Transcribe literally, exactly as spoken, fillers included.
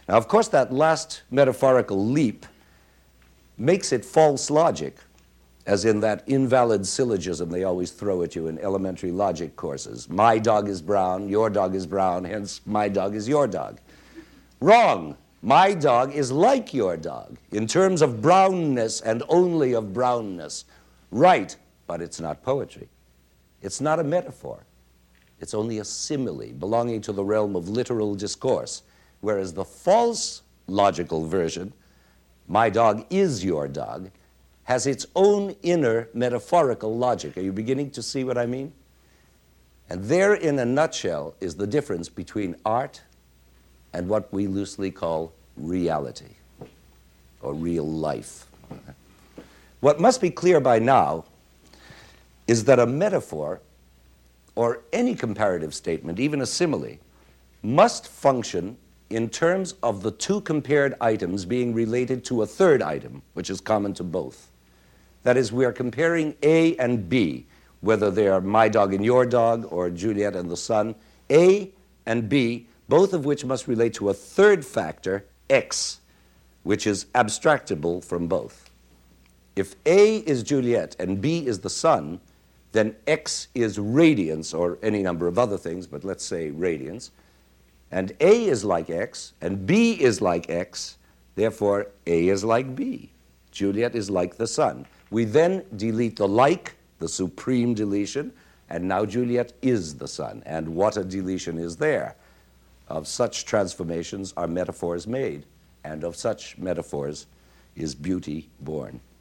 Now, of course, that last metaphorical leap makes it false logic, as in that invalid syllogism they always throw at you in elementary logic courses. My dog is brown, your dog is brown, hence my dog is your dog. Wrong. My dog is like your dog in terms of brownness and only of brownness. Right, but it's not poetry. It's not a metaphor. It's only a simile belonging to the realm of literal discourse, whereas the false logical version, my dog is your dog, has its own inner metaphorical logic. Are you beginning to see what I mean? And there, in a nutshell, is the difference between art and what we loosely call reality, or real life. What must be clear by now is that a metaphor, or any comparative statement, even a simile, must function in terms of the two compared items being related to a third item, which is common to both. That is, we are comparing A and B, whether they are my dog and your dog, or Juliet and the sun. A and B, both of which must relate to a third factor, X, which is abstractable from both. If A is Juliet and B is the sun, then X is radiance, or any number of other things, but let's say radiance. And A is like X, and B is like X, therefore A is like B. Juliet is like the sun. We then delete the like, the supreme deletion, and now Juliet is the sun. And what a deletion is there. Of such transformations are metaphors made, and of such metaphors is beauty born.